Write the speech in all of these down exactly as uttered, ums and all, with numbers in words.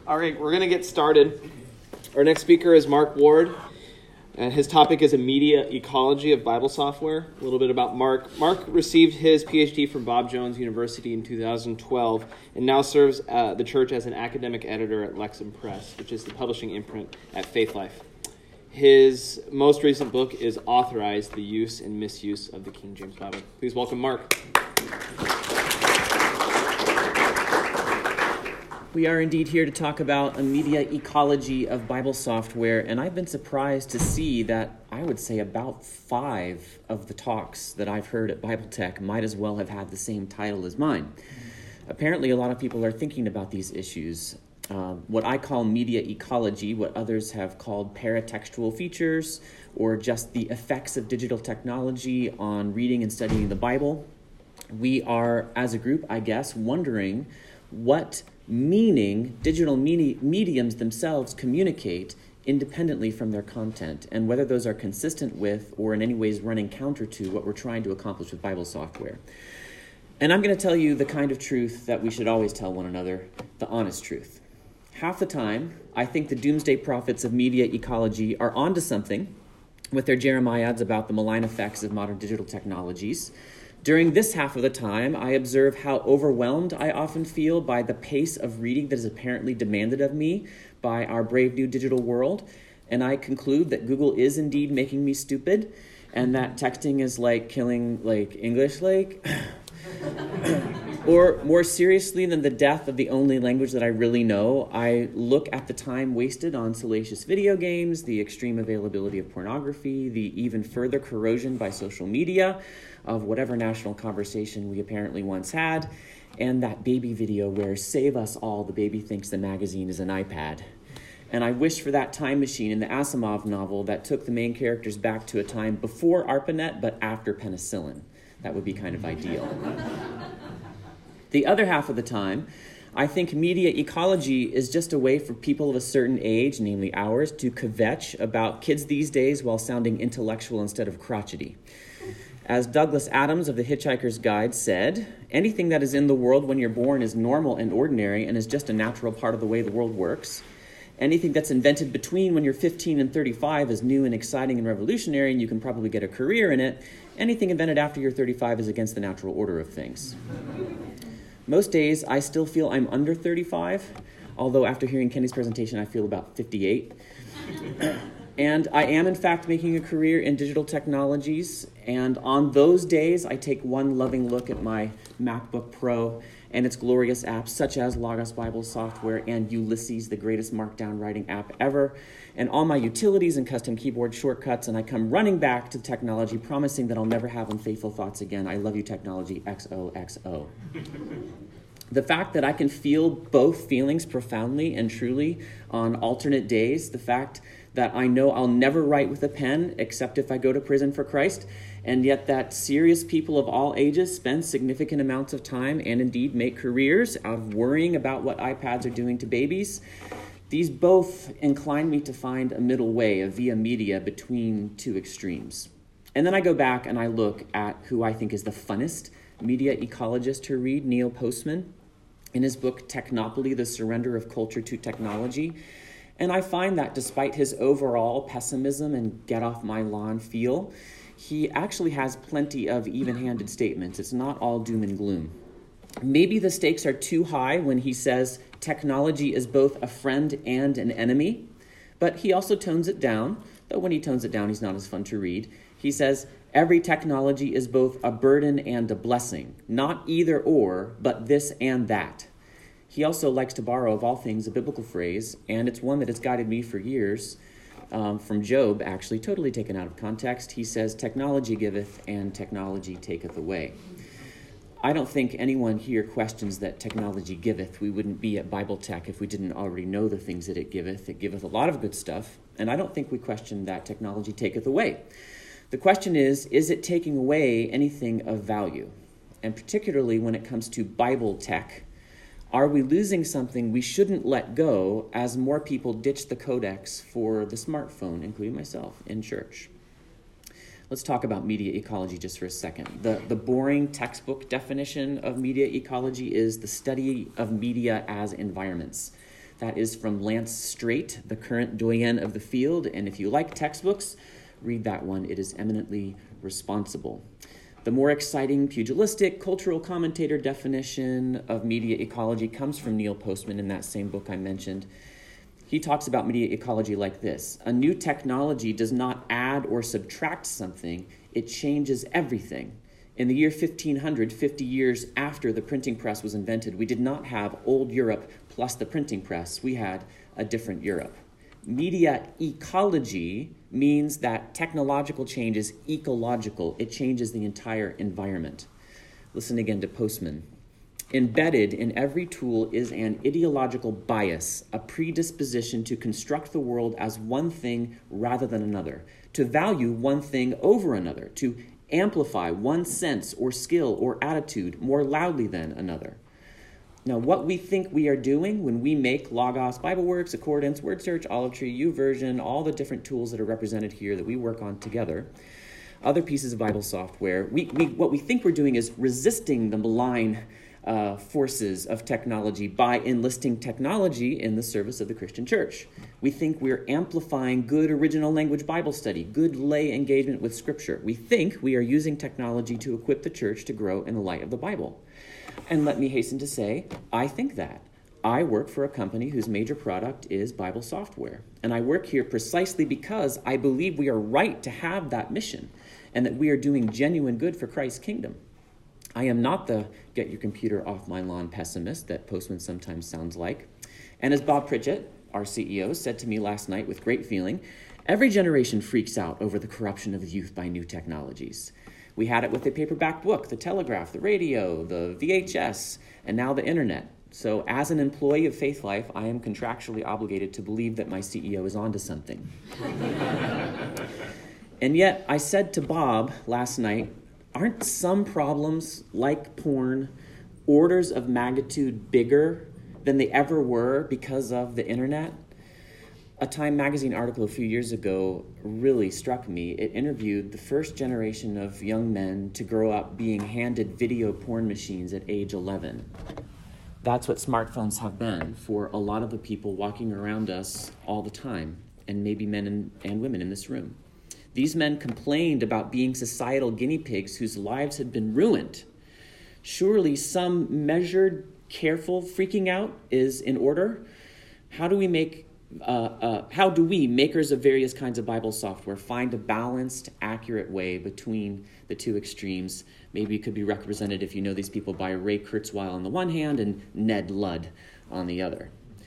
All right, we're going to get started. Our next speaker is Mark Ward, and his topic is a media ecology of Bible software. A little bit about Mark. Mark received his P H D from Bob Jones University in two thousand twelve and now serves uh, the church as an academic editor at Lexham Press, which is the publishing imprint at Faith Life. His most recent book is Authorized, the Use and Misuse of the King James Bible. Please welcome Mark. We are indeed here to talk about a media ecology of Bible software, and I've been surprised to see that I would say about five of the talks that I've heard at Bible Tech might as well have had the same title as mine. Mm-hmm. Apparently, a lot of people are thinking about these issues. Uh, what I call media ecology, what others have called paratextual features, or just the effects of digital technology on reading and studying the Bible. We are, as a group, I guess, wondering what meaning digital medi- mediums themselves communicate independently from their content, and whether those are consistent with or in any ways running counter to what we're trying to accomplish with Bible software. And I'm going to tell you the kind of truth that we should always tell one another, the honest truth. Half the time, I think the doomsday prophets of media ecology are onto something with their jeremiads about the malign effects of modern digital technologies. During this half of the time, I observe how overwhelmed I often feel by the pace of reading that is apparently demanded of me by our brave new digital world, and I conclude that Google is indeed making me stupid, and that texting is like killing like English like. Or more seriously than the death of the only language that I really know, I look at the time wasted on salacious video games, the extreme availability of pornography, the even further corrosion by social media of whatever national conversation we apparently once had, and that baby video where save us all, the baby thinks the magazine is an iPad. And I wish for that time machine in the Asimov novel that took the main characters back to a time before ARPANET but after penicillin. That would be kind of ideal. The other half of the time, I think media ecology is just a way for people of a certain age, namely ours, to kvetch about kids these days while sounding intellectual instead of crotchety. As Douglas Adams of The Hitchhiker's Guide said, anything that is in the world when you're born is normal and ordinary and is just a natural part of the way the world works. Anything that's invented between when you're fifteen and thirty-five is new and exciting and revolutionary, and you can probably get a career in it. Anything invented after you're thirty-five is against the natural order of things. Most days, I still feel I'm under thirty-five, although after hearing Kenny's presentation, I feel about fifty-eight. And I am, in fact, making a career in digital technologies, and on those days, I take one loving look at my MacBook Pro and its glorious apps, such as Logos Bible software and Ulysses, the greatest markdown writing app ever, and all my utilities and custom keyboard shortcuts, and I come running back to technology, promising that I'll never have unfaithful thoughts again. I love you, technology, X O X O. The fact that I can feel both feelings profoundly and truly on alternate days, the fact that I know I'll never write with a pen except if I go to prison for Christ, and yet that serious people of all ages spend significant amounts of time and indeed make careers out of worrying about what iPads are doing to babies, these both incline me to find a middle way, a via media between two extremes. And then I go back and I look at who I think is the funnest media ecologist to read, Neil Postman, in his book Technopoly, The Surrender of Culture to Technology. And I find that despite his overall pessimism and get-off-my-lawn feel, he actually has plenty of even-handed statements. It's not all doom and gloom. Maybe the stakes are too high when he says technology is both a friend and an enemy, but he also tones it down, though when he tones it down, he's not as fun to read. He says, every technology is both a burden and a blessing, not either or, but this and that. He also likes to borrow, of all things, a biblical phrase, and it's one that has guided me for years, um, from Job, actually, totally taken out of context. He says, technology giveth and technology taketh away. I don't think anyone here questions that technology giveth. We wouldn't be at Bible Tech if we didn't already know the things that it giveth. It giveth a lot of good stuff, and I don't think we question that technology taketh away. The question is, is it taking away anything of value? And particularly when it comes to Bible Tech, are we losing something we shouldn't let go as more people ditch the codex for the smartphone, including myself, in church? Let's talk about media ecology just for a second. The, the boring textbook definition of media ecology is the study of media as environments. That is from Lance Straight, the current doyen of the field. And if you like textbooks, read that one. It is eminently responsible. The more exciting pugilistic cultural commentator definition of media ecology comes from Neil Postman in that same book I mentioned. He talks about media ecology like this. A new technology does not add or subtract something, it changes everything. In the year fifteen hundred, fifty years after the printing press was invented, we did not have old Europe plus the printing press. We had a different Europe. Media ecology means that technological change is ecological. It changes the entire environment. Listen again to Postman. Embedded in every tool is an ideological bias, a predisposition to construct the world as one thing rather than another, to value one thing over another, to amplify one sense or skill or attitude more loudly than another. Now, what we think we are doing when we make Logos, BibleWorks, Accordance, Word Search, Olive Tree, YouVersion, all the different tools that are represented here that we work on together, other pieces of Bible software, we, we what we think we're doing is resisting the malign uh, forces of technology by enlisting technology in the service of the Christian church. We think we're amplifying good original language Bible study, good lay engagement with Scripture. We think we are using technology to equip the church to grow in the light of the Bible. And let me hasten to say, I think that. I work for a company whose major product is Bible software. And I work here precisely because I believe we are right to have that mission and that we are doing genuine good for Christ's kingdom. I am not the get your computer off my lawn pessimist that Postman sometimes sounds like. And as Bob Pritchett, our C E O, said to me last night with great feeling, every generation freaks out over the corruption of the youth by new technologies. We had it with the paperback book, the telegraph, the radio, the V H S, and now the internet. So as an employee of Faith Life, I am contractually obligated to believe that my C E O is onto something. And yet, I said to Bob last night, aren't some problems, like porn, orders of magnitude bigger than they ever were because of the internet? A Time magazine article a few years ago really struck me. It interviewed the first generation of young men to grow up being handed video porn machines at age eleven. That's what smartphones have been for a lot of the people walking around us all the time, and maybe men and, and women in this room. These men complained about being societal guinea pigs whose lives had been ruined. Surely some measured, careful freaking out is in order. How do we make Uh, uh, how do we, makers of various kinds of Bible software, find a balanced, accurate way between the two extremes? Maybe it could be represented, if you know these people, by Ray Kurzweil on the one hand and Ned Ludd on the other.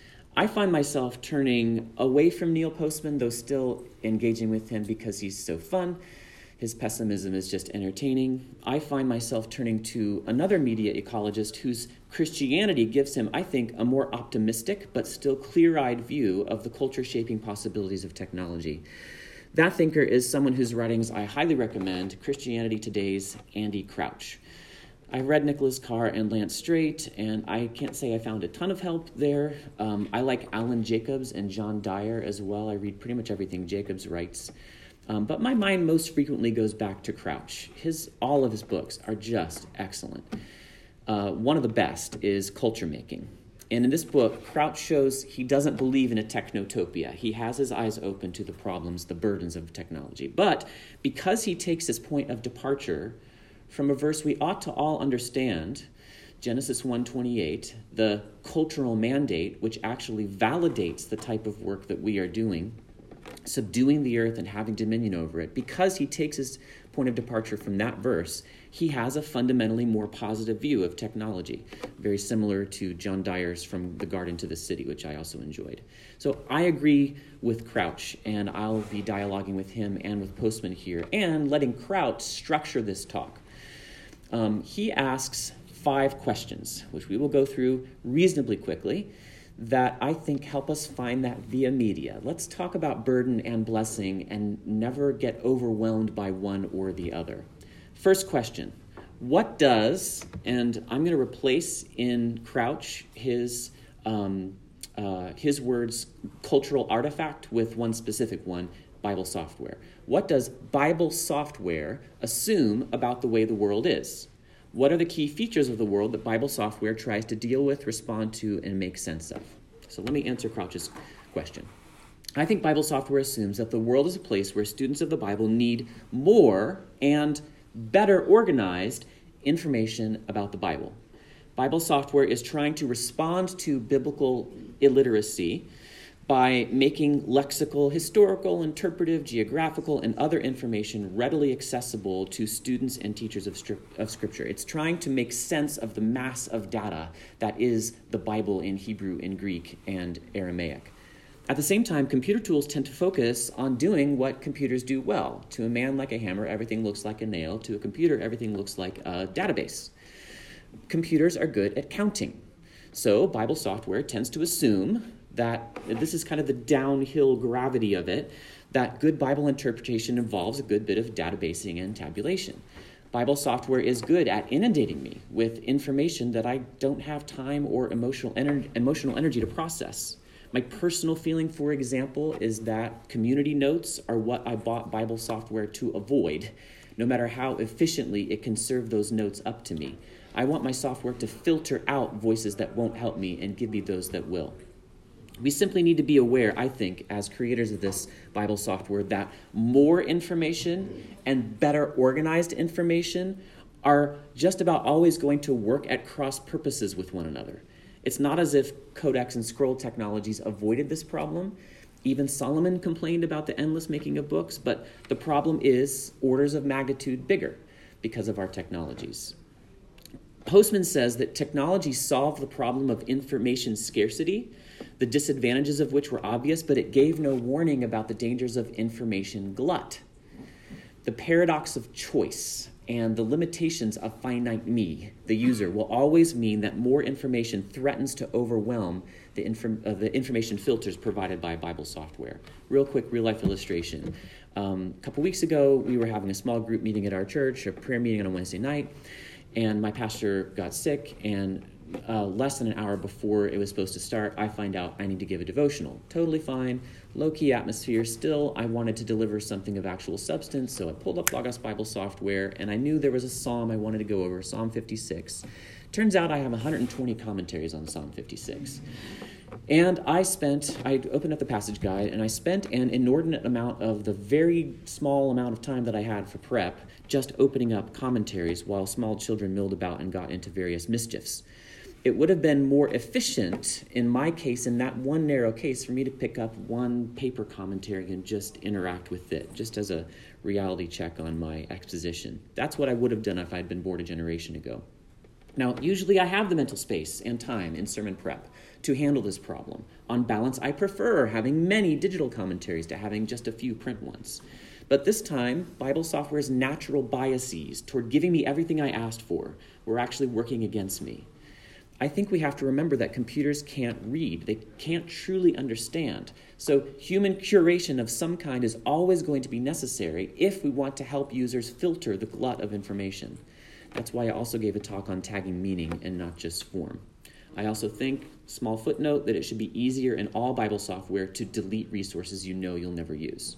I find myself turning away from Neil Postman, though still engaging with him because he's so fun. His pessimism is just entertaining. I find myself turning to another media ecologist whose Christianity gives him, I think, a more optimistic but still clear-eyed view of the culture-shaping possibilities of technology. That thinker is someone whose writings I highly recommend, Christianity Today's Andy Crouch. I've read Nicholas Carr and Lance Straight, and I can't say I found a ton of help there. Um, I like Alan Jacobs and John Dyer as well. I read pretty much everything Jacobs writes. Um, but my mind most frequently goes back to Crouch. His, all of his books are just excellent. Uh, one of the best is Culture Making. And in this book, Crouch shows he doesn't believe in a technotopia. He has his eyes open to the problems, the burdens of technology. But because he takes his point of departure from a verse we ought to all understand, Genesis one twenty-eight, the cultural mandate, which actually validates the type of work that we are doing, subduing the earth and having dominion over it, because he takes his point of departure from that verse, he has a fundamentally more positive view of technology, very similar to John Dyer's From the Garden to the City, which I also enjoyed. So I agree with Crouch, and I'll be dialoguing with him and with Postman here, and letting Crouch structure this talk. Um, he asks five questions, which we will go through reasonably quickly, that I think help us find that via media. Let's talk about burden and blessing and never get overwhelmed by one or the other. First question, what does, and I'm going to replace in Crouch his um, uh, his words, cultural artifact, with one specific one, Bible software. What does Bible software assume about the way the world is? What are the key features of the world that Bible software tries to deal with, respond to, and make sense of? So let me answer Crouch's question. I think Bible software assumes that the world is a place where students of the Bible need more and better organized information about the Bible. Bible software is trying to respond to biblical illiteracy by making lexical, historical, interpretive, geographical, and other information readily accessible to students and teachers of, stri- of Scripture. It's trying to make sense of the mass of data that is the Bible in Hebrew, in Greek, and Aramaic. At the same time, computer tools tend to focus on doing what computers do well. To a man like a hammer, everything looks like a nail. To a computer, everything looks like a database. Computers are good at counting. So Bible software tends to assume that, this is kind of the downhill gravity of it, that good Bible interpretation involves a good bit of databasing and tabulation. Bible software is good at inundating me with information that I don't have time or emotional ener- emotional energy to process. My personal feeling, for example, is that community notes are what I bought Bible software to avoid, no matter how efficiently it can serve those notes up to me. I want my software to filter out voices that won't help me and give me those that will. We simply need to be aware, I think, as creators of this Bible software, that more information and better organized information are just about always going to work at cross purposes with one another. It's not as if codex and scroll technologies avoided this problem. Even Solomon complained about the endless making of books, but the problem is orders of magnitude bigger because of our technologies. Postman says that technology solved the problem of information scarcity, the disadvantages of which were obvious, but it gave no warning about the dangers of information glut. The paradox of choice and the limitations of finite me, the user, will always mean that more information threatens to overwhelm the, inf- uh, the information filters provided by Bible software. Real quick, real-life illustration. Um, a couple weeks ago, we were having a small group meeting at our church, a prayer meeting on a Wednesday night, and my pastor got sick, and uh, less than an hour before it was supposed to start, I find out I need to give a devotional. Totally fine, low-key atmosphere. Still, I wanted to deliver something of actual substance, so I pulled up Logos Bible software, and I knew there was a psalm I wanted to go over, Psalm fifty-six. Turns out I have one hundred twenty commentaries on Psalm fifty-six. And I spent, I opened up the passage guide, and I spent an inordinate amount of the very small amount of time that I had for prep just opening up commentaries while small children milled about and got into various mischiefs. It would have been more efficient, in my case, in that one narrow case, for me to pick up one paper commentary and just interact with it, just as a reality check on my exposition. That's what I would have done if I'd been bored a generation ago. Now, usually I have the mental space and time in sermon prep to handle this problem. On balance, I prefer having many digital commentaries to having just a few print ones. But this time, Bible software's natural biases toward giving me everything I asked for were actually working against me. I think we have to remember that computers can't read. They can't truly understand. So human curation of some kind is always going to be necessary if we want to help users filter the glut of information. That's why I also gave a talk on tagging meaning and not just form. I also think, small footnote, that it should be easier in all Bible software to delete resources you know you'll never use.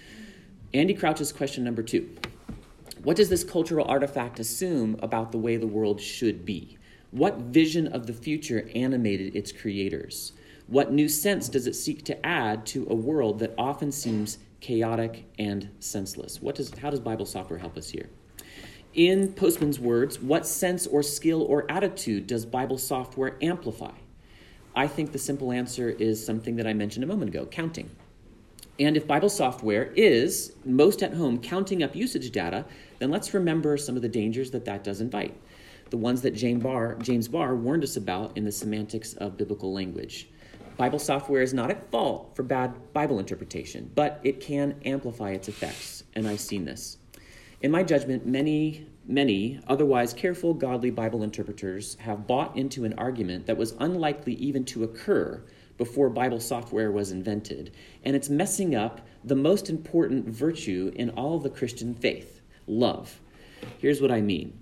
Andy Crouch's question number two. What does this cultural artifact assume about the way the world should be? What vision of the future animated its creators? What new sense does it seek to add to a world that often seems chaotic and senseless? What does, how does Bible software help us here? In Postman's words, what sense or skill or attitude does Bible software amplify? I think the simple answer is something that I mentioned a moment ago, counting. And if Bible software is most at home counting up usage data, then let's remember some of the dangers that that does invite. The ones that James Barr, James Barr warned us about in the Semantics of Biblical Language. Bible software is not at fault for bad Bible interpretation, but it can amplify its effects, and I've seen this. In my judgment, many, many otherwise careful, godly Bible interpreters have bought into an argument that was unlikely even to occur before Bible software was invented, and it's messing up the most important virtue in all of the Christian faith, love. Here's what I mean.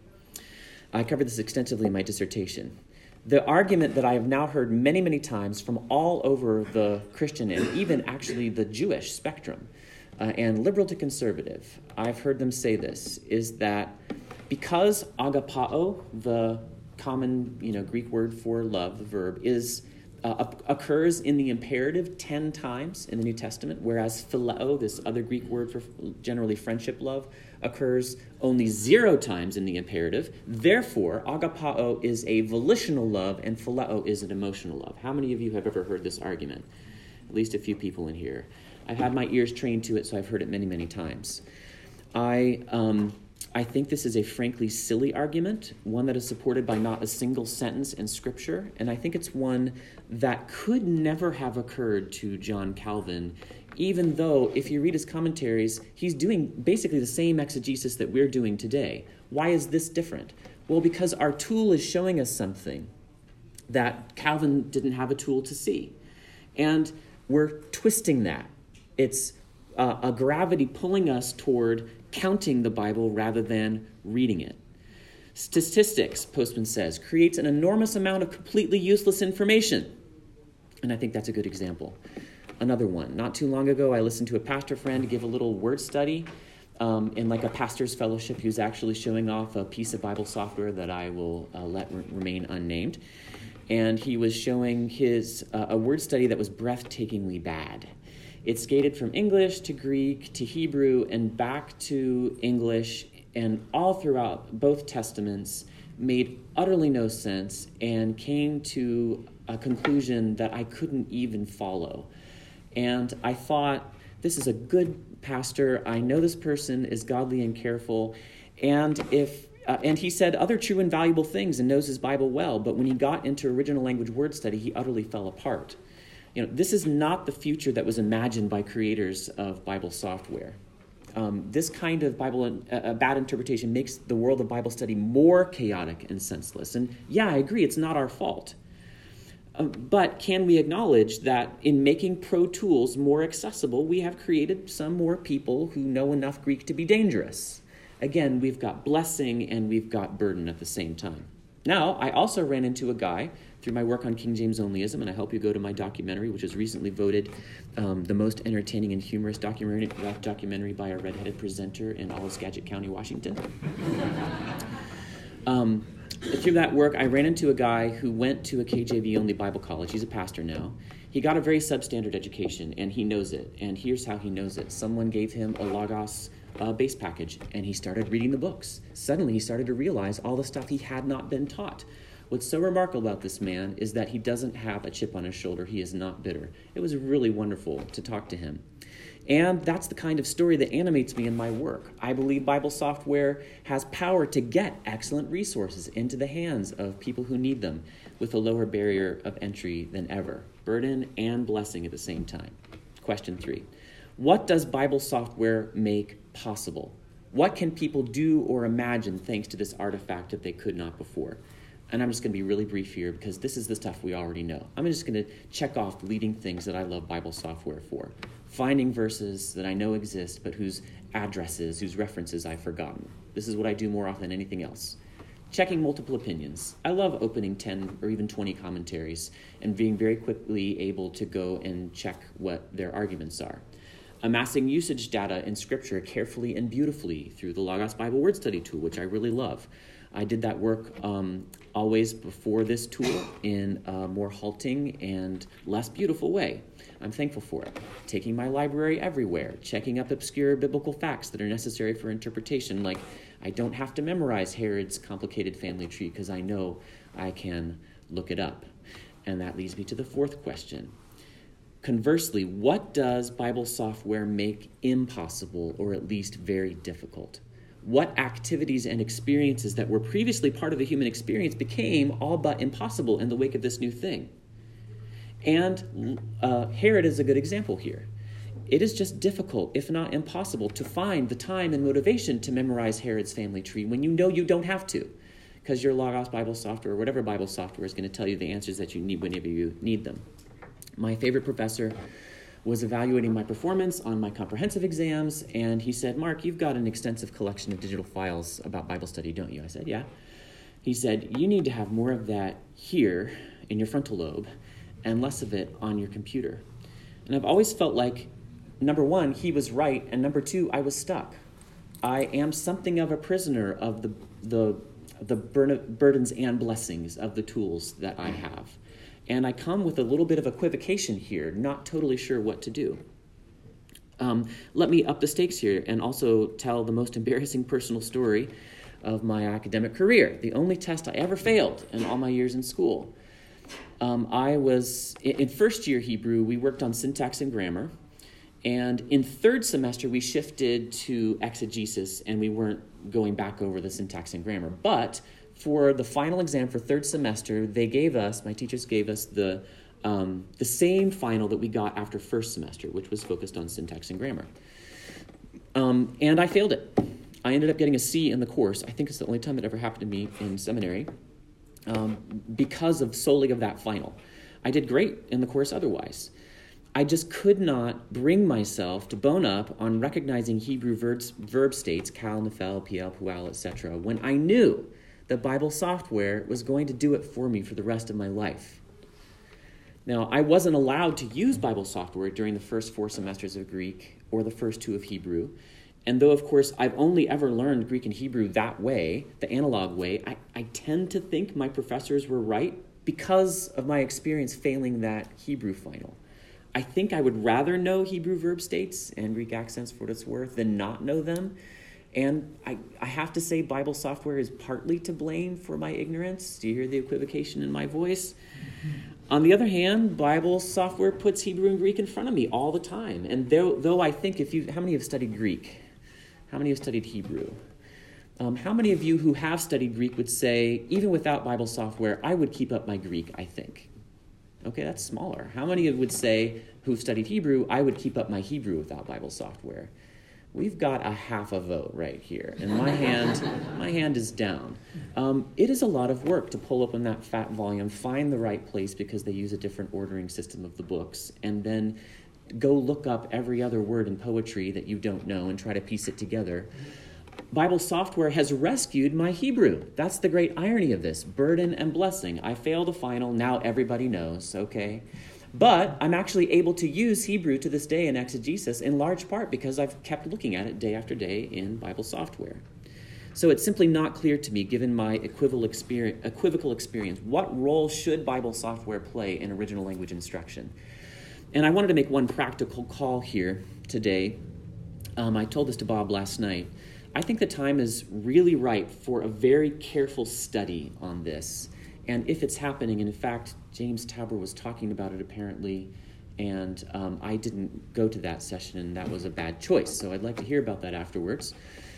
I covered this extensively in my dissertation. The argument that I have now heard many, many times from all over the Christian and even actually the Jewish spectrum, uh, and liberal to conservative, I've heard them say this, is that because agapao, the common you know, Greek word for love, the verb, is uh, occurs in the imperative ten times in the New Testament, whereas phileo, this other Greek word for generally friendship love, occurs only zero times in the imperative. Therefore, agapao is a volitional love and phileo is an emotional love. How many of you have ever heard this argument? At least a few people in here. I've had my ears trained to it, so I've heard it many, many times. I um, I think this is a frankly silly argument, one that is supported by not a single sentence in Scripture, and I think it's one that could never have occurred to John Calvin, even though, if you read his commentaries, he's doing basically the same exegesis that we're doing today. Why is this different? Well, because our tool is showing us something that Calvin didn't have a tool to see, and we're twisting that. It's uh, a gravity pulling us toward counting the Bible rather than reading it. Statistics, Postman says, creates an enormous amount of completely useless information. And I think that's a good example. Another one. Not too long ago, I listened to a pastor friend give a little word study um, in like a pastor's fellowship. He was actually showing off a piece of Bible software that I will uh, let re- remain unnamed. And he was showing his uh, a word study that was breathtakingly bad. It skated from English to Greek to Hebrew and back to English, and all throughout both testaments made utterly no sense and came to a conclusion that I couldn't even follow. And I thought, this is a good pastor. I know this person is godly and careful. And if uh, and he said other true and valuable things and knows his Bible well, but when he got into original language word study, he utterly fell apart. You know, this is not the future that was imagined by creators of Bible software. Um, this kind of Bible uh, bad interpretation makes the world of Bible study more chaotic and senseless. And yeah, I agree, it's not our fault. Um, but can we acknowledge that in making Pro Tools more accessible, we have created some more people who know enough Greek to be dangerous? Again, we've got blessing and we've got burden at the same time. Now, I also ran into a guy through my work on King James Onlyism, and I hope you go to my documentary, which was recently voted um, the most entertaining and humorous documentary, documentary by a redheaded presenter in all of Skagit County, Washington. um, through that work, I ran into a guy who went to a K J V-only Bible college. He's a pastor now. He got a very substandard education, and he knows it. And here's how he knows it. Someone gave him a Logos uh, base package, and he started reading the books. Suddenly, he started to realize all the stuff he had not been taught. What's so remarkable about this man is that he doesn't have a chip on his shoulder. He is not bitter. It was really wonderful to talk to him. And that's the kind of story that animates me in my work. I believe Bible software has power to get excellent resources into the hands of people who need them with a lower barrier of entry than ever. Burden and blessing at the same time. Question three. What does Bible software make possible? What can people do or imagine thanks to this artifact that they could not before? And I'm just going to be really brief here because this is the stuff we already know. I'm just going to check off leading things that I love Bible software for. Finding verses that I know exist, but whose addresses, whose references I've forgotten. This is what I do more often than anything else. Checking multiple opinions. I love opening ten or even twenty commentaries and being very quickly able to go and check what their arguments are. Amassing usage data in Scripture carefully and beautifully through the Logos Bible Word Study tool, which I really love. I did that work um, always before this tool in a more halting and less beautiful way. I'm thankful for it. Taking my library everywhere, checking up obscure biblical facts that are necessary for interpretation, like I don't have to memorize Herod's complicated family tree because I know I can look it up. And that leads me to the fourth question. Conversely, what does Bible software make impossible or at least very difficult? What activities and experiences that were previously part of the human experience became all but impossible in the wake of this new thing? And uh, Herod is a good example here. It is just difficult, if not impossible, to find the time and motivation to memorize Herod's family tree when you know you don't have to, because your Logos Bible software or whatever Bible software is going to tell you the answers that you need whenever you need them. My favorite professor was evaluating my performance on my comprehensive exams, and he said, "Mark, you've got an extensive collection of digital files about Bible study, don't you?" I said, "Yeah." He said, "You need to have more of that here in your frontal lobe and less of it on your computer." And I've always felt like, number one, he was right, and number two, I was stuck. I am something of a prisoner of the the the burdens and blessings of the tools that I have. And I come with a little bit of equivocation here, not totally sure what to do. Um, let me up the stakes here and also tell the most embarrassing personal story of my academic career, the only test I ever failed in all my years in school. Um, I was, in first year Hebrew, we worked on syntax and grammar, and in third semester we shifted to exegesis, and we weren't going back over the syntax and grammar. But for the final exam for third semester, they gave us, my teachers gave us the um, the same final that we got after first semester, which was focused on syntax and grammar. Um, and I failed it. I ended up getting a C in the course. I think it's the only time it ever happened to me in seminary, um, because of solely of that final. I did great in the course otherwise. I just could not bring myself to bone up on recognizing Hebrew verbs, verb states, kal, nefel, piel, pual, et cetera, when I knew that Bible software was going to do it for me for the rest of my life. Now, I wasn't allowed to use Bible software during the first four semesters of Greek or the first two of Hebrew. And though, of course, I've only ever learned Greek and Hebrew that way, the analog way, I, I tend to think my professors were right because of my experience failing that Hebrew final. I think I would rather know Hebrew verb states and Greek accents for what it's worth than not know them. And I, I have to say Bible software is partly to blame for my ignorance. Do you hear the equivocation in my voice? On the other hand, Bible software puts Hebrew and Greek in front of me all the time. And though, though I think if you, how many have studied Greek? How many have studied Hebrew? Um, how many of you who have studied Greek would say, even without Bible software, I would keep up my Greek, I think? Okay, that's smaller. How many of you would say, who've studied Hebrew, I would keep up my Hebrew without Bible software? We've got a half a vote right here, and my hand, my hand is down. Um, it is a lot of work to pull up in that fat volume, find the right place because they use a different ordering system of the books, and then go look up every other word in poetry that you don't know and try to piece it together. Bible software has rescued my Hebrew. That's the great irony of this, burden and blessing. I failed the final, now everybody knows, okay? But I'm actually able to use Hebrew to this day in exegesis in large part because I've kept looking at it day after day in Bible software. So it's simply not clear to me, given my equivocal experience, equivocal experience, what role should Bible software play in original language instruction? And I wanted to make one practical call here today. Um, I told this to Bob last night. I think the time is really right for a very careful study on this. And if it's happening, and in fact, James Tauber was talking about it apparently, and um, I didn't go to that session, and that was a bad choice. So I'd like to hear about that afterwards.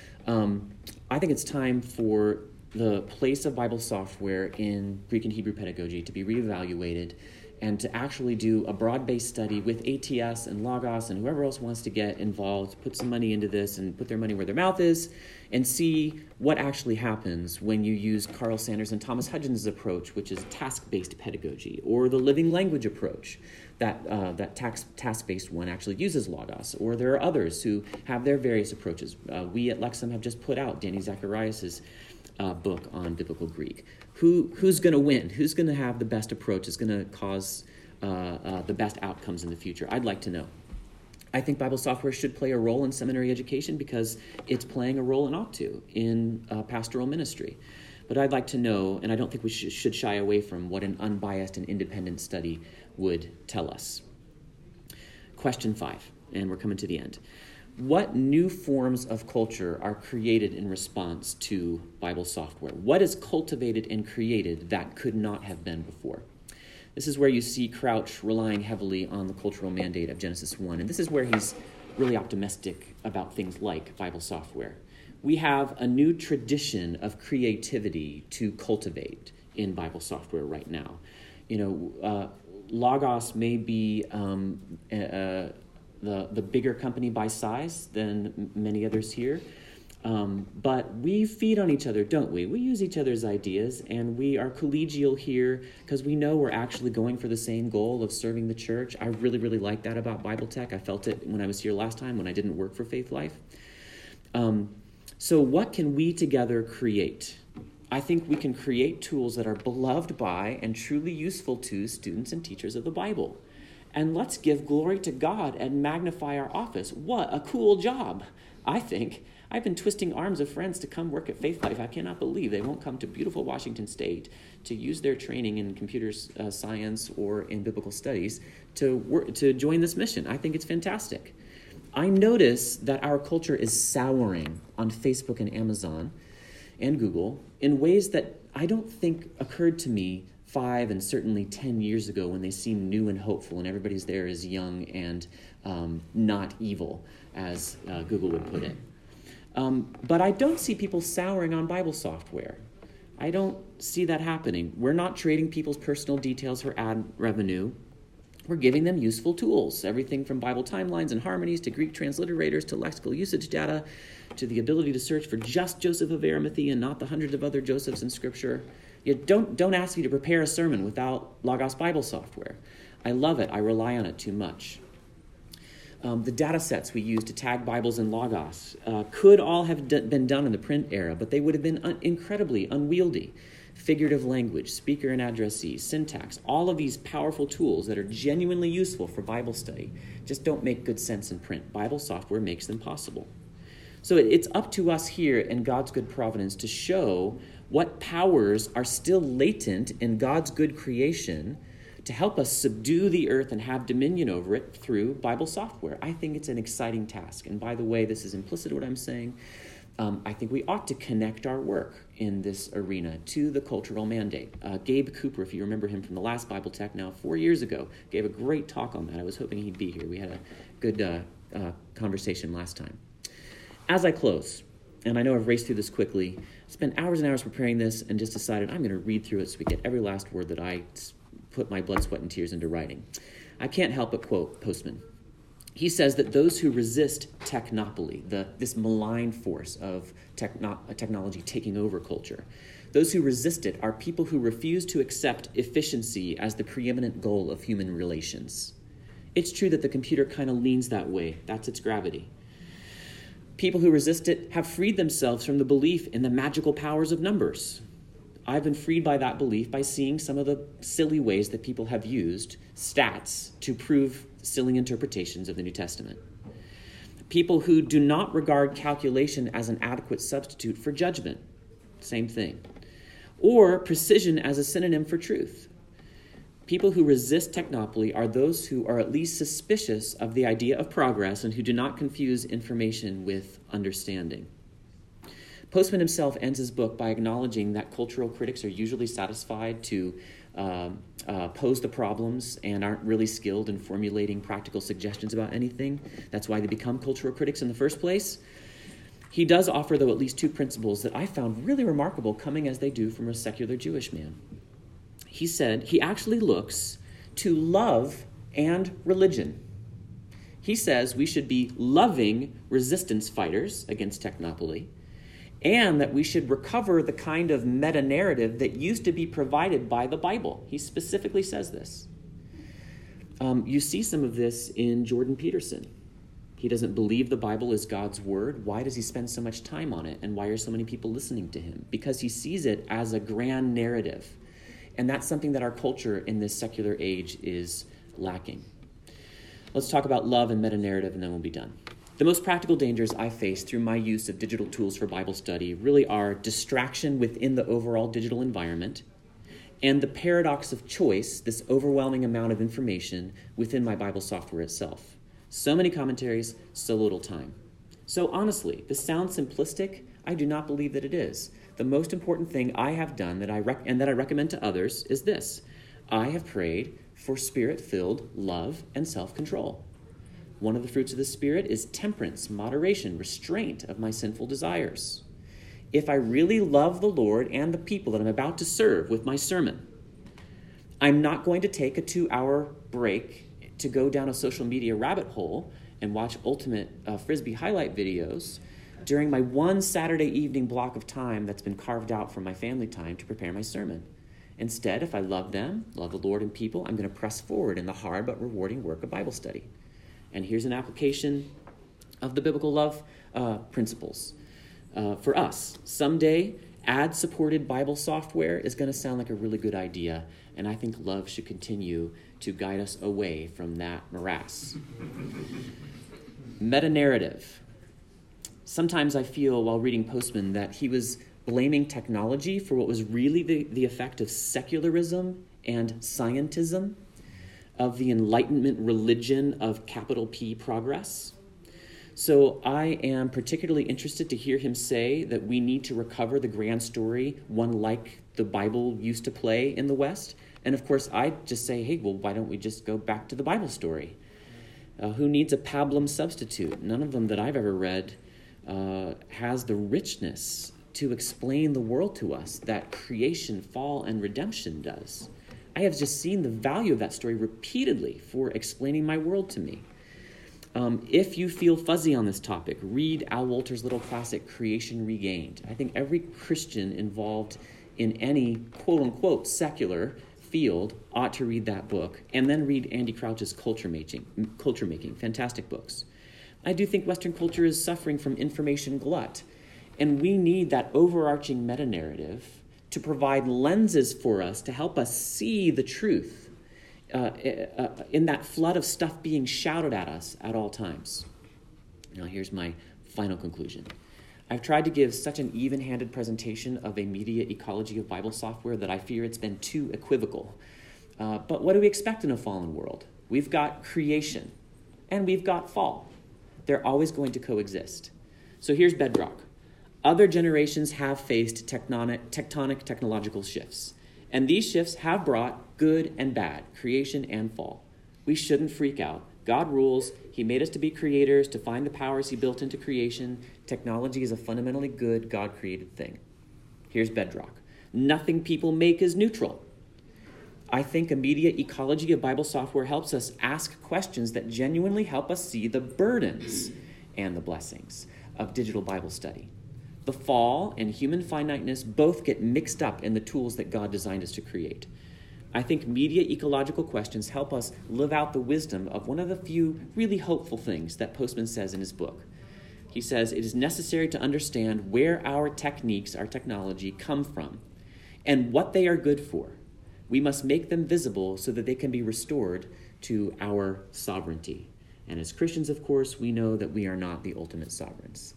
Um, I think it's time for the place of Bible software in Greek and Hebrew pedagogy to be reevaluated and to actually do a broad-based study with A T S and Logos and whoever else wants to get involved, put some money into this and put their money where their mouth is, and see what actually happens when you use Carl Sanders and Thomas Hudgens' approach, which is task-based pedagogy, or the living language approach, that uh, that task, task-based one actually uses Logos, or there are others who have their various approaches. Uh, we at Lexham have just put out Danny Zacharias' uh, book on biblical Greek. Who who's going to win? Who's going to have the best approach? Is going to cause uh, uh, the best outcomes in the future? I'd like to know. I think Bible software should play a role in seminary education because it's playing a role and ought to in uh, pastoral ministry. But I'd like to know, and I don't think we sh- should shy away from what an unbiased and independent study would tell us. Question five, and we're coming to the end. What new forms of culture are created in response to Bible software? What is cultivated and created that could not have been before? This is where you see Crouch relying heavily on the cultural mandate of Genesis one, and this is where he's really optimistic about things like Bible software. We have a new tradition of creativity to cultivate in Bible software right now. You know, uh, Logos may be um, uh, the, the bigger company by size than many others here. Um, but we feed on each other, don't we? We use each other's ideas, and we are collegial here because we know we're actually going for the same goal of serving the church. I really, really like that about Bible Tech. I felt it when I was here last time when I didn't work for Faith Life. Um, so what can we together create? I think we can create tools that are beloved by and truly useful to students and teachers of the Bible. And let's give glory to God and magnify our office. What a cool job, I think. I've been twisting arms of friends to come work at Faith Life. I cannot believe they won't come to beautiful Washington State to use their training in computer uh, science or in biblical studies to work, to join this mission. I think it's fantastic. I notice that our culture is souring on Facebook and Amazon and Google in ways that I don't think occurred to me five and certainly ten years ago when they seemed new and hopeful and everybody's there is young and um, not evil, as uh, Google would put it. Um, but I don't see people souring on Bible software. I don't see that happening. We're not trading people's personal details for ad revenue. We're giving them useful tools, everything from Bible timelines and harmonies to Greek transliterators to lexical usage data to the ability to search for just Joseph of Arimathea and not the hundreds of other Josephs in Scripture. You don't, don't ask me to prepare a sermon without Logos Bible software. I love it. I rely on it too much. Um, the data sets we use to tag Bibles in Logos uh, could all have d- been done in the print era, but they would have been un- incredibly unwieldy. Figurative language, speaker and addressee, syntax, all of these powerful tools that are genuinely useful for Bible study just don't make good sense in print. Bible software makes them possible. So it, it's up to us here in God's good providence to show what powers are still latent in God's good creation to help us subdue the earth and have dominion over it through Bible software. I think it's an exciting task. And by the way, this is implicit in what I'm saying. Um, I think we ought to connect our work in this arena to the cultural mandate. Uh, Gabe Cooper, if you remember him from the last Bible Tech now, four years ago, gave a great talk on that. I was hoping he'd be here. We had a good uh, uh, conversation last time. As I close, and I know I've raced through this quickly, spent hours and hours preparing this and just decided I'm going to read through it so we get every last word that I put my blood, sweat, and tears into writing. I can't help but quote Postman. He says that those who resist technopoly, the, this malign force of techno, technology taking over culture, those who resist it are people who refuse to accept efficiency as the preeminent goal of human relations. It's true that the computer kind of leans that way. That's its gravity. People who resist it have freed themselves from the belief in the magical powers of numbers. I've been freed by that belief by seeing some of the silly ways that people have used stats to prove silly interpretations of the New Testament. People who do not regard calculation as an adequate substitute for judgment, same thing. Or precision as a synonym for truth. People who resist technopoly are those who are at least suspicious of the idea of progress and who do not confuse information with understanding. Postman himself ends his book by acknowledging that cultural critics are usually satisfied to uh, uh, pose the problems and aren't really skilled in formulating practical suggestions about anything. That's why they become cultural critics in the first place. He does offer, though, at least two principles that I found really remarkable coming as they do from a secular Jewish man. He said he actually looks to love and religion. He says we should be loving resistance fighters against technopoly, and that we should recover the kind of meta-narrative that used to be provided by the Bible. He specifically says this. Um, you see some of this in Jordan Peterson. He doesn't believe the Bible is God's word. Why does he spend so much time on it? And why are so many people listening to him? Because he sees it as a grand narrative. And that's something that our culture in this secular age is lacking. Let's talk about love and meta-narrative, and then we'll be done. The most practical dangers I face through my use of digital tools for Bible study really are distraction within the overall digital environment and the paradox of choice, this overwhelming amount of information within my Bible software itself. So many commentaries, so little time. So honestly, this sounds simplistic. I do not believe that it is. The most important thing I have done that I rec- and that I recommend to others is this. I have prayed for spirit-filled love and self-control. One of the fruits of the Spirit is temperance, moderation, restraint of my sinful desires. If I really love the Lord and the people that I'm about to serve with my sermon, I'm not going to take a two-hour break to go down a social media rabbit hole and watch Ultimate uh, Frisbee highlight videos during my one Saturday evening block of time that's been carved out for my family time to prepare my sermon. Instead, if I love them, love the Lord and people, I'm going to press forward in the hard but rewarding work of Bible study. And here's an application of the biblical love uh, principles. Uh, for us, someday, ad-supported Bible software is going to sound like a really good idea, and I think love should continue to guide us away from that morass. Meta-narrative. sometimes I feel while reading Postman that he was blaming technology for what was really the, the effect of secularism and scientism, of the Enlightenment religion of capital P progress. So I am particularly interested to hear him say that we need to recover the grand story, one like the Bible used to play in the West. And of course, I just say, hey, well, why don't we just go back to the Bible story? Uh, who needs a pablum substitute? None of them that I've ever read uh, has the richness to explain the world to us that creation, fall, and redemption does. I have just seen the value of that story repeatedly for explaining my world to me. Um, if you feel fuzzy on this topic, read Al Wolter's little classic, Creation Regained. I think every Christian involved in any quote-unquote secular field ought to read that book, and then read Andy Crouch's Culture Making, Culture Making, fantastic books. I do think Western culture is suffering from information glut, and we need that overarching meta-narrative to provide lenses for us to help us see the truth uh, uh, in that flood of stuff being shouted at us at all times. Now, here's my final conclusion. I've tried to give such an even-handed presentation of a media ecology of Bible software that I fear it's been too equivocal. Uh, but what do we expect in a fallen world? We've got creation, and we've got fall. They're always going to coexist. So here's bedrock. Other generations have faced tectonic, tectonic technological shifts, and these shifts have brought good and bad, creation and fall. We shouldn't freak out. God rules. He made us to be creators, to find the powers he built into creation. Technology is a fundamentally good, God-created thing. Here's bedrock. Nothing people make is neutral. I think a media ecology of Bible software helps us ask questions that genuinely help us see the burdens and the blessings of digital Bible study. The fall and human finiteness both get mixed up in the tools that God designed us to create. I think media ecological questions help us live out the wisdom of one of the few really hopeful things that Postman says in his book. He says, it is necessary to understand where our techniques, our technology, come from and what they are good for. We must make them visible so that they can be restored to our sovereignty. And as Christians, of course, we know that we are not the ultimate sovereigns.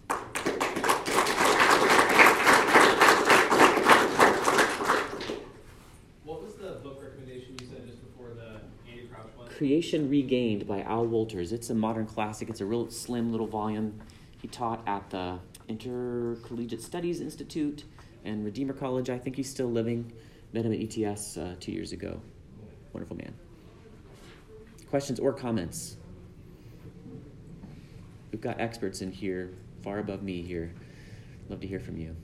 Creation Regained by Al Wolters. It's a modern classic. It's a real slim little volume. He taught at the Intercollegiate Studies Institute and Redeemer College. I think he's still living. Met him at E T S uh, two years ago. Wonderful man. Questions or comments? We've got experts in here, far above me here. Love to hear from you.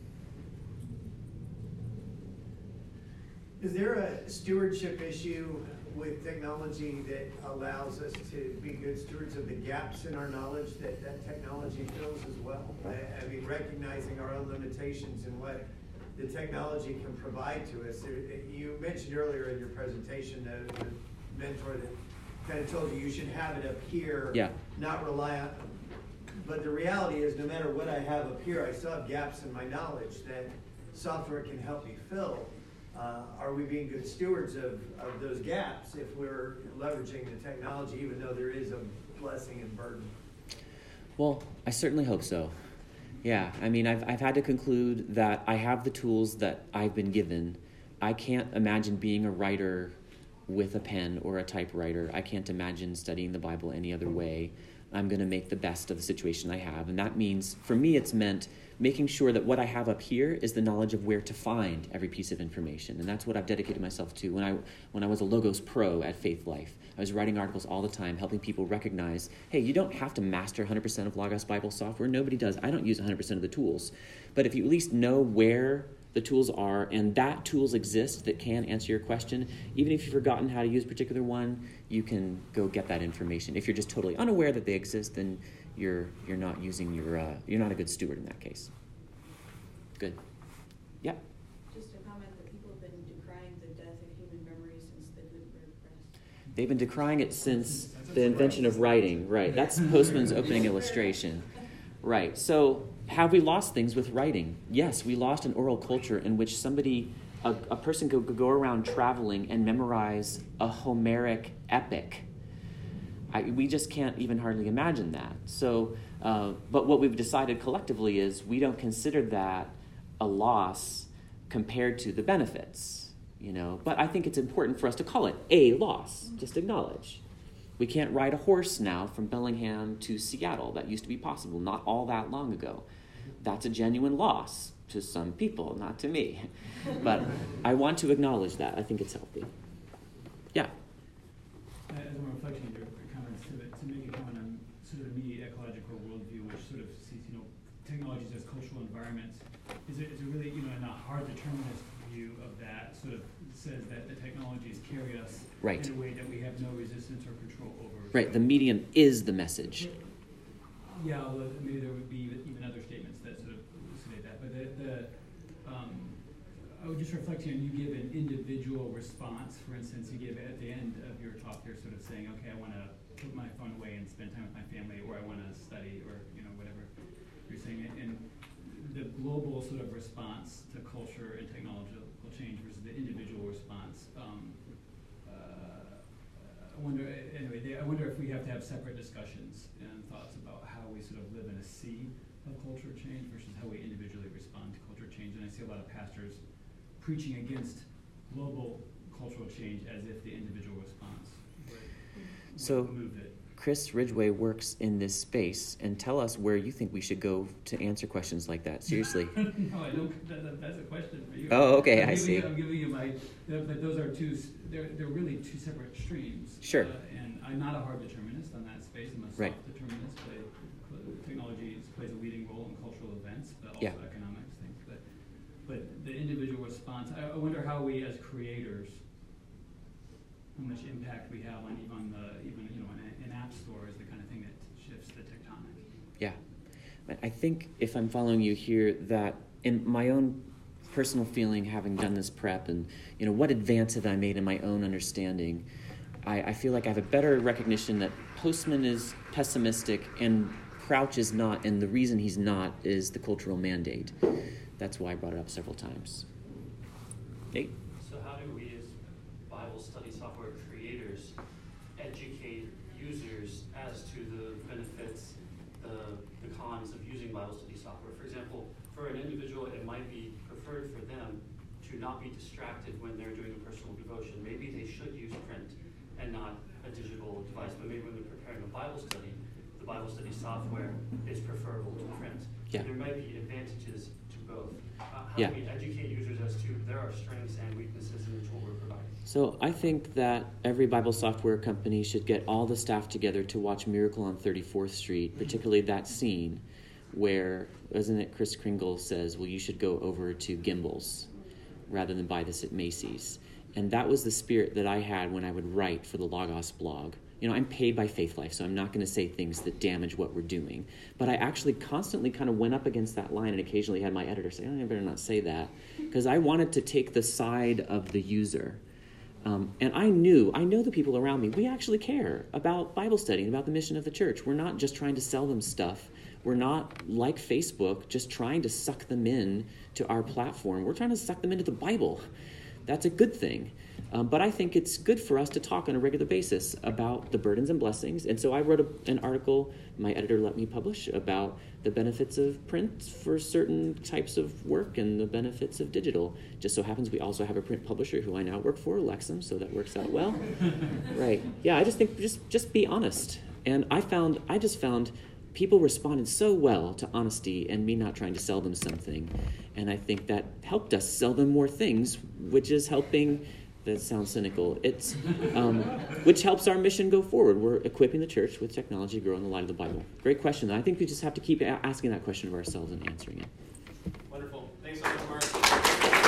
Is there a stewardship issue with technology that allows us to be good stewards of the gaps in our knowledge that that technology fills as well? I, I mean, recognizing our own limitations and what the technology can provide to us. You mentioned earlier in your presentation the, the mentor that kind of told you you should have it up here, yeah. not rely on. But the reality is, no matter what I have up here, I still have gaps in my knowledge that software can help me fill. Uh, are we being good stewards of, of those gaps if we're leveraging the technology, even though there is a blessing and burden? Well, I certainly hope so. Yeah, I mean, I've I've had to conclude that I have the tools that I've been given. I can't imagine being a writer with a pen or a typewriter. I can't imagine studying the Bible any other way. I'm going to make the best of the situation I have. And that means, for me, it's meant making sure that what I have up here is the knowledge of where to find every piece of information. And that's what I've dedicated myself to. When I when I was a Logos Pro at Faith Life, I was writing articles all the time, helping people recognize, hey, you don't have to master one hundred percent of Logos Bible software. Nobody does. I don't use one hundred percent of the tools. But if you at least know where the tools are, and that tools exist that can answer your question, even if you've forgotten how to use a particular one, you can go get that information. If you're just totally unaware that they exist, then you're you're not using your uh, you're not a good steward in that case. Good. Yeah. Just a comment that people have been decrying the death of human memory since the Gutenberg press. They've been decrying it since the invention of writing. Right. That's Postman's opening illustration. Right. So have we lost things with writing? Yes, we lost an oral culture in which somebody, a, a person could, could go around traveling and memorize a Homeric epic. I, we just can't even hardly imagine that. So, uh, but what we've decided collectively is we don't consider that a loss compared to the benefits, you know. But I think it's important for us to call it a loss, just acknowledge. We can't ride a horse now from Bellingham to Seattle. That used to be possible not all that long ago. That's a genuine loss to some people, not to me. But I want to acknowledge that. I think it's healthy. Yeah. As a reflection of your comments, to, to make a comment on sort of immediate ecological worldview, which sort of sees, you know, technologies as cultural environments, is it, is it really, you know, in a hard determinist view of that, sort of says that the technologies carry us right. in a way that we have no resistance or control over. Right, so, the medium is the message. Yeah, although maybe there would be even other statements that sort of elucidate that. But the, the um, I would just reflect on you give an individual response. For instance, you give at the end of your talk, you're sort of saying, okay, I want to put my phone away and spend time with my family, or I want to study, or you know whatever you're saying. And the global sort of response to culture and technological change versus the individual response. Um, uh, I wonder. Anyway, they, I wonder if we have to have separate discussions and thoughts about how we sort of live in a sea of culture change versus how we individually respond to culture change. And I see a lot of pastors preaching against global cultural change as if the individual response would, would so, move it. Chris Ridgway works in this space, and tell us where you think we should go to answer questions like that. Seriously. No, I don't. That, that, that's a question for you. Oh, okay, I'm I giving see. You, I'm giving you my. But those are two. They're they're really two separate streams. Sure. Uh, and I'm not a hard determinist on that space. I'm a soft Right. determinist. Play, technology plays a leading role in cultural events, but also Yeah. economics things. But but the individual response. I, I wonder how we as creators, how much impact we have on even the even you know an, an app store is the kind of thing that shifts the tectonic. Yeah. I think if I'm following you here, that in my own personal feeling, having done this prep and, you know, what advance have I made in my own understanding, I, I feel like I have a better recognition that Postman is pessimistic and Crouch is not, and the reason he's not is the cultural mandate. That's why I brought it up several times. Nate? So how do we as Bible study software creators educate users as to the benefits, the, the cons of using Bible study software? For example, for an individual, it might be preferred for them to not be distracted when they're doing a personal devotion. Maybe they should use print and not a digital device, but maybe when they're preparing a Bible study, the Bible study software is preferable to print. Yeah. There might be advantages to both. Uh, how Yeah. do we educate users as to there are strengths and weaknesses in the tool we're providing? So I think that every Bible software company should get all the staff together to watch Miracle on thirty-fourth Street, particularly that scene where, isn't it, Chris Kringle says, well, you should go over to Gimbals rather than buy this at Macy's. And that was the spirit that I had when I would write for the Logos blog. You know, I'm paid by Faith Life, so I'm not going to say things that damage what we're doing. But I actually constantly kind of went up against that line and occasionally had my editor say, oh, I better not say that, because I wanted to take the side of the user. Um, and I knew, I know the people around me, we actually care about Bible study and about the mission of the church. We're not just trying to sell them stuff. We're not, like Facebook, just trying to suck them in to our platform. We're trying to suck them into the Bible. That's a good thing. Um, but I think it's good for us to talk on a regular basis about the burdens and blessings. And so I wrote a, an article my editor let me publish about the benefits of print for certain types of work and the benefits of digital. Just so happens we also have a print publisher who I now work for, Lexham, so that works out well. Right. Yeah, I just think just just be honest. And I found, I just found people responded so well to honesty and me not trying to sell them something. And I think that helped us sell them more things, which is helping, that sounds cynical, it's um, which helps our mission go forward. We're equipping the church with technology to grow in the light of the Bible. Great question. I think we just have to keep asking that question of ourselves and answering it. Wonderful. Thanks so much, Mark.